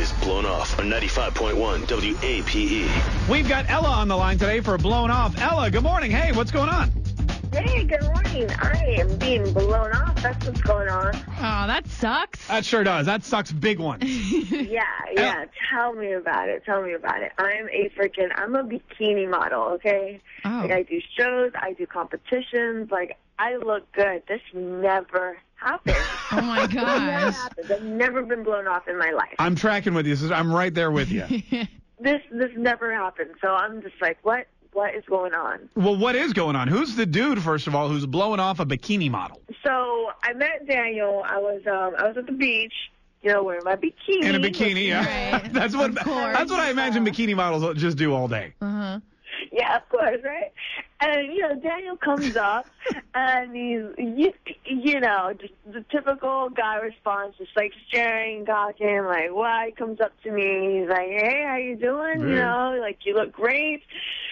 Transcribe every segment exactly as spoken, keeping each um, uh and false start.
is Blown Off on ninety-five point one W A P E. We've got Ella on the line today for Blown Off. Ella, good morning. Hey, what's going on? Hey, good morning. I am being blown off. That's what's going on. Oh, that sucks. That sure does. That sucks big one. Yeah, yeah. Tell me about it. Tell me about it. I'm a freaking, I'm a bikini model, okay? Oh. Like, I do shows, I do competitions. Like, I look good. This never happened. Oh, my This never gosh. happened. I've never been blown off in my life. I'm tracking with you. I'm right there with you. This, this never happened. So I'm just like, what? What is going on? Well, what is going on? Who's the dude, first of all, who's blowing off a bikini model? So I met Daniel. I was um I was at the beach, you know, wearing my bikini. In a bikini, yeah. Right. That's what Of course. that's what I imagine bikini models just do all day. Uh-huh. Yeah, of course, right? And, you know, Daniel comes up, and he's, you, you know, just the typical guy response, just, like, staring, gawking, like, what? He comes up to me, he's like, hey, how you doing? You know, like, you look great.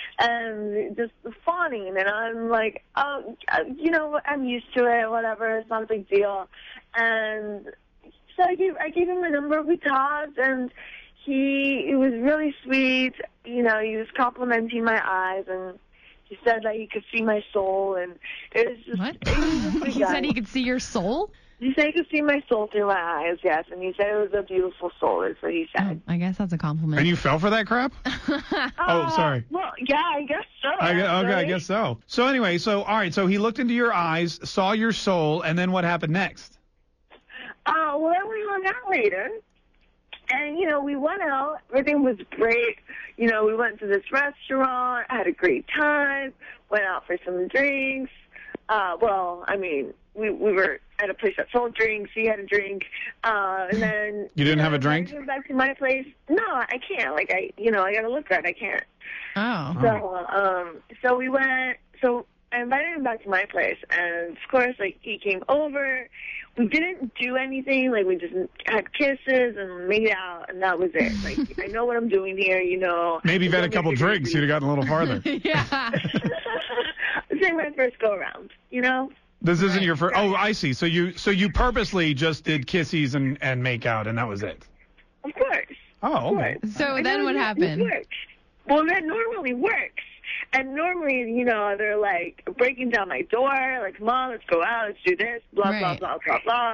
And just fawning, and I'm like, oh, you know, I'm used to it, whatever, it's not a big deal. And so I gave, I gave him a number, we talked, and he, he was really sweet. You know, he was complimenting my eyes, and he said that he could see my soul, and it was just, What? it was just a He guy. said he could see your soul? He said he could see my soul through my eyes, yes, and he said it was a beautiful soul, is what he Oh, said. I guess that's a compliment. And you fell for that crap? Oh, sorry. Well, yeah, I guess so. I guess, okay, I actually. guess so. So anyway, so all right, so he looked into your eyes, saw your soul, and then what happened next? Uh, well, then we hung out later, and, you know, we went out. Everything was great. You know, we went to this restaurant, had a great time, went out for some drinks. Uh, well, I mean, we we were at a place that sold drinks. He had a drink, uh, and then You didn't know, have a drink? I went back to my place. No, I can't. Like I, you know, I gotta look good. I can't. Oh. So, um, so we went. So I invited him back to my place, and of course, like he came over. We didn't do anything. Like we just had kisses and made out, and that was it. Like I know what I'm doing here. You know. Maybe you've had a couple drinks, you'd have gotten a little farther. Yeah. This ain't my first go around. You know. This isn't your first. Oh, I see. So you so you purposely just did kissies and, and make out, and that was it. Of course. Oh, okay. So I then know what that happened? works. Well, that normally works. And normally, you know, they're like breaking down my door, like, Mom, let's go out, let's do this, blah, Right. blah, blah, blah, blah.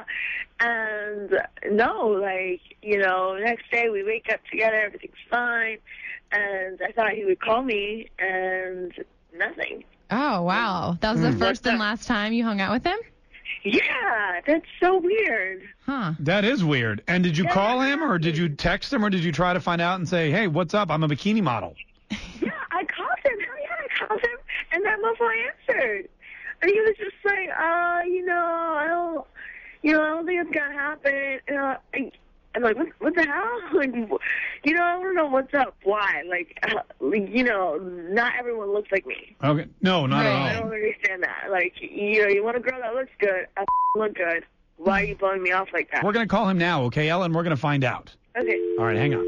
And no, like, you know, next day we wake up together, everything's fine. And I thought he would call me, and nothing. Oh, wow. That was the first and last time you hung out with him? Yeah, that's so weird. Huh. That is weird. And did you call him, or did you text him, or did you try to find out and say, hey, what's up? I'm a bikini model. Yeah, I called him. Hell yeah, I called him, and that motherfucker answered. And he was just like, uh, you know, I don't, you know, I don't think it's gonna happen. And uh, I, I'm like, what, what the hell? Like, you know, I don't know what's up. Why? Like, uh, you know, not everyone looks like me. Okay. No, not Right. I at all. don't understand that. Like, you know, you want a girl that looks good. I look good. Why are you blowing me off like that? We're going to call him now, okay, Ellen? We're going to find out. Okay. All right, hang on.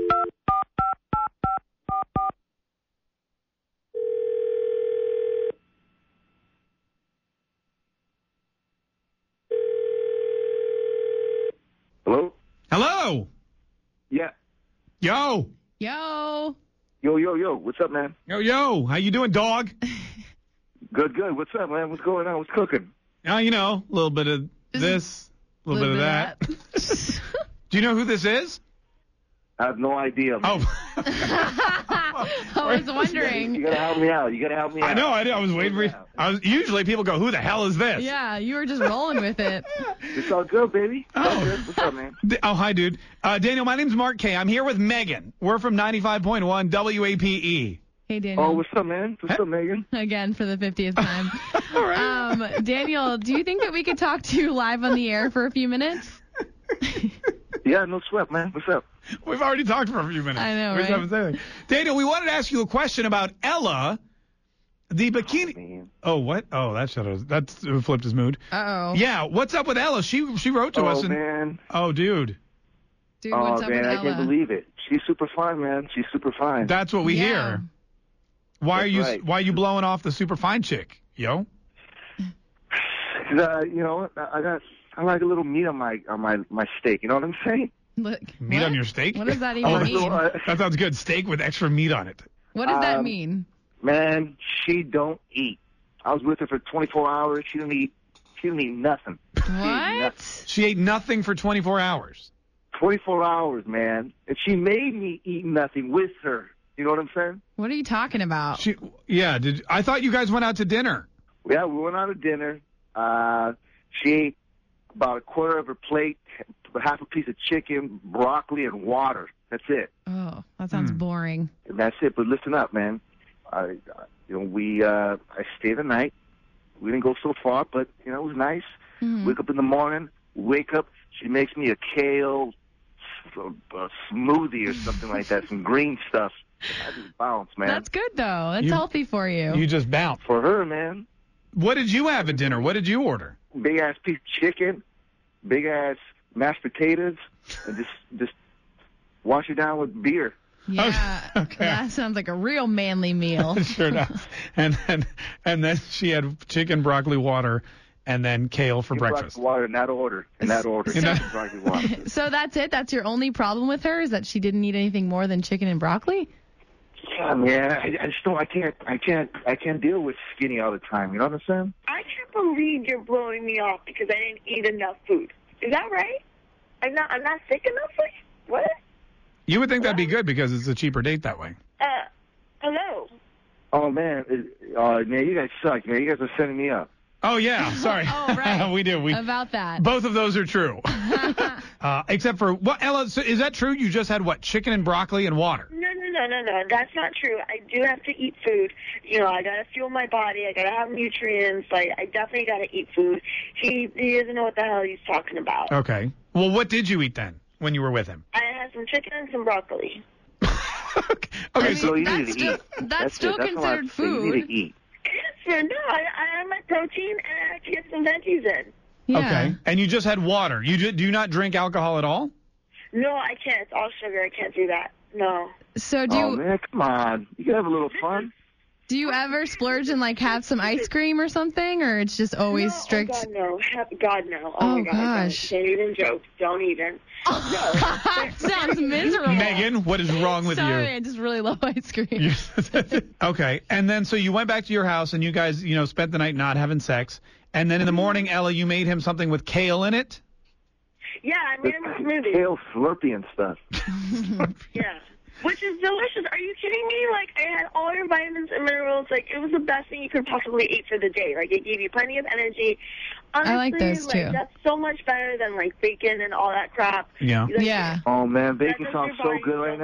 Hello? Hello. Yeah. Yo. Yo. Yo, yo, yo. What's up, man? Yo, yo. How you doing, dog? Good, good. What's up, man? What's going on? What's cooking? Oh, you know, a little bit of this, a little, bit of that. Do you know who this is? I have no idea, man. Oh. I was wondering. You gotta help me out. You gotta help me out. I know. I, I was waiting for you. I was, usually people go, who the hell is this? Yeah, you were just rolling with it. It's all good, baby. It's all Oh. good. What's up, man? D- Oh, hi, dude. Uh, Daniel, my name's Mark K. I'm here with Megan. We're from ninety-five point one W A P E. Hey, Daniel. Oh, what's up, man? What's up, Megan? Again for the fiftieth time. All right. Um, Daniel, do you think that we could talk to you live on the air for a few minutes? Yeah, no sweat, man. What's up? We've already talked for a few minutes. I know, We just right? haven't said anything. Daniel, we wanted to ask you a question about Ella, the bikini. Man. Oh, what? Oh, that should have that flipped his mood. Uh-oh. Yeah, what's up with Ella? She she wrote to Oh, us and man. oh, dude, Dude, Oh, what's up man, with I Ella? can't believe it. She's super fine, man. She's super fine. that's what we Yeah. hear. Why are That's you right. why are you blowing off the super fine chick, yo? 'Cause, uh, you know, I I got, I like a little meat on my, on my, my steak. You know what I'm saying? Look, Meat what? on your steak? What does that even Oh, mean? that's- that sounds good. Steak with extra meat on it. What does that Um, mean? Man, she don't eat. I was with her for twenty-four hours. She didn't eat. She didn't eat nothing. She ate nothing. What? She ate nothing for twenty-four hours. twenty-four hours, man. And she made me eat nothing with her. You know what I'm saying? What are you talking about? She, yeah. Did I thought you guys went out to dinner? Yeah, we went out to dinner. Uh, she ate about a quarter of her plate, half a piece of chicken, broccoli, and water. That's it. Oh, that sounds Hmm. boring. And that's it. But listen up, man. I, you know, we uh, I stayed the night. We didn't go so far, but you know, it was nice. Mhm. Wake up in the morning. Wake up. She makes me a kale uh, smoothie or something like that. Some green stuff. I just bounce, man. That's good, though. That's You- healthy for you. You just bounced. For her, man. What did you have at dinner? What did you order? Big ass piece of chicken, big ass mashed potatoes, and just just wash it down with beer. yeah, Okay. that sounds like a real manly meal. Sure does. And then and then she had chicken, broccoli, water, and then kale for You brought breakfast. Water in that order. In that order. So- Chicken, broccoli, water. So that's it? That's your only problem with her, is that she didn't eat anything more than chicken and broccoli? Yeah, man. I, I just don't. I can't. I can't. I can't deal with skinny all the time. You know what I'm saying? I can't believe you're blowing me off because I didn't eat enough food. Is that right? I'm not. I'm not sick enough for you. What? You would think that'd be good because it's a cheaper date that way. Uh, hello. Oh man. It, uh, man, you guys suck, man. You guys are setting me up. Oh yeah, sorry. Oh, right. we do. We About that. both of those are true. uh, except for what? Ella, so is that true? You just had what? Chicken and broccoli and water. No, no, no, no, no. That's not true. I do have to eat food. You know, I gotta fuel my body. I gotta have nutrients. Like, I definitely gotta eat food. He he doesn't know what the hell he's talking about. Okay. Well, what did you eat then when you were with him? I had some chicken and some broccoli. okay. I mean, So you that's need to still, eat. that's That's still it. That's all I have considered to say. You food. need to eat. So no, I, I have my protein and I have to get some veggies in. Yeah. Okay. And you just had water. You ju- do you not drink alcohol at all? No, I can't. It's all sugar. I can't do that. No. So do Oh you, man, come on. You can have a little fun. do you ever splurge and like have some ice cream or something, or it's just always no, strict? Oh God, no. Have- God, no. Oh, Oh, my God. Don't, gosh. can't even joke. Don't even. Sounds miserable. Megan, what is wrong with Sorry, you? I just really love ice cream. You- okay. And then so you went back to your house and you guys, you know, spent the night not having sex. And then in the morning, Ella, you made him something with kale in it. Yeah, I made him a smoothie. Kale Slurpee and stuff. Yeah. Which is delicious. Are you kidding me? Like, I had all your vitamins and minerals. Like, it was the best thing you could possibly eat for the day. Like, it gave you plenty of energy. Honestly, I like those, like, too. That's so much better than, like, bacon and all that crap. Yeah. Like, Yeah. Oh man, bacon does sounds your so body good right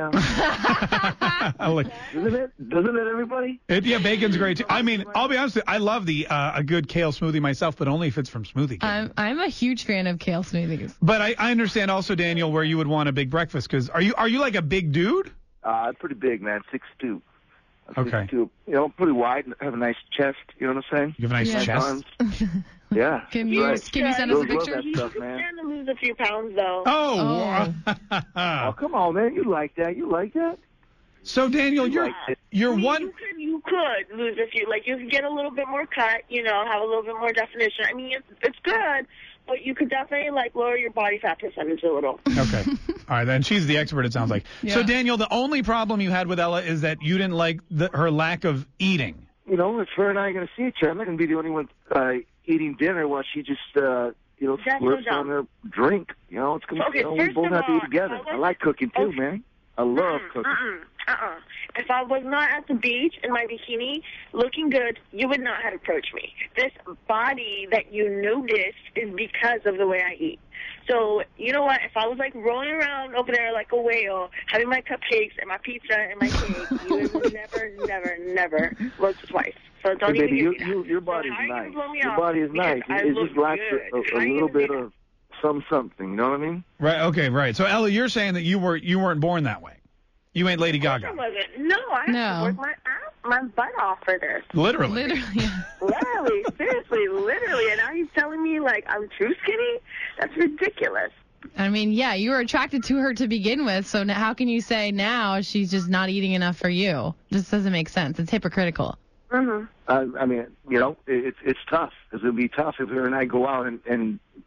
now. I like- Doesn't it? Doesn't it, everybody? it, yeah, bacon's great too. I mean, I'll be honest with you, I love the uh, a good kale smoothie myself, but only if it's from Smoothie King. I'm I'm a huge fan of kale smoothies. But I, I understand also, Daniel, where you would want a big breakfast because are you are you like a big dude? Uh, I'm pretty big, man. Six two. Okay. You know, pretty wide. Have a nice chest. You know what I'm saying? You have a nice Yeah. chest. Arms. Yeah. Can you Right. can you send us a Those love picture? that stuff, You man. stand to lose a few pounds, though. Oh, Oh, come on, man. You like that? You like that? so Daniel, you're like it. you're I mean, one. You could, you could lose a few. Like, you could get a little bit more cut, you know, have a little bit more definition. I mean, it's, it's good, but you could definitely, like, lower your body fat percentage a little. Okay, all right, then she's the expert. It sounds like. So Yeah. Daniel, the only problem you had with Ella is that you didn't like the, her lack of eating. You know, if her and I are going to see each other, I'm not going to be the only one uh, eating dinner while she just, uh, you know, That's so slurps dumb. on her drink. You know, it's gonna, Okay, you know, we first both of have to all, eat together. I I like cooking too, okay. man. I love Mm-mm, cooking. Mm-mm, uh-uh. If I was not at the beach in my bikini looking good, you would not have approached me. This body that you noticed is because of the way I eat. So, you know what? If I was, like, rolling around over there like a whale, having my cupcakes and my pizza and my cake, you would never, never, never look twice. So don't Hey, even baby, give you, me that. you, your So body's how are you gonna nice. blow me Your off? body is Because nice. I It, it look just lacks good. a, a, How a are you little gonna bit do of some something. You know what I mean? Right. Okay. Right. So Ella, you're saying that you were you weren't born that way. You ain't Lady I Gaga. wasn't. No, I have No. to work my ass, my butt off for this. Literally. Literally. Literally, seriously, literally. And now he's telling me, like, I'm too skinny? That's ridiculous. I mean, yeah, you were attracted to her to begin with, so now how can you say now she's just not eating enough for you? Just doesn't make sense. It's hypocritical. Mm-hmm. Uh, I mean, you know, it, it's it's tough. It's gonna be tough if her and I go out and, and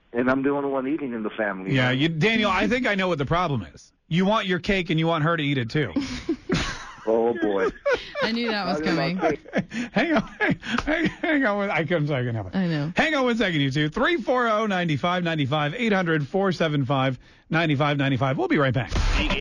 and I'm the only one eating in the family. Yeah, you you, Daniel, I think I know what the problem is. You want your cake and you want her to eat it too. Oh boy. I knew that was Talking about coming. cake. hang on, hang, hang on. One, I couldn't say I can help it. I know. Hang on one second, you two. three four zero, nine five nine five, eight hundred, four seven five, nine five nine five. We'll be right back.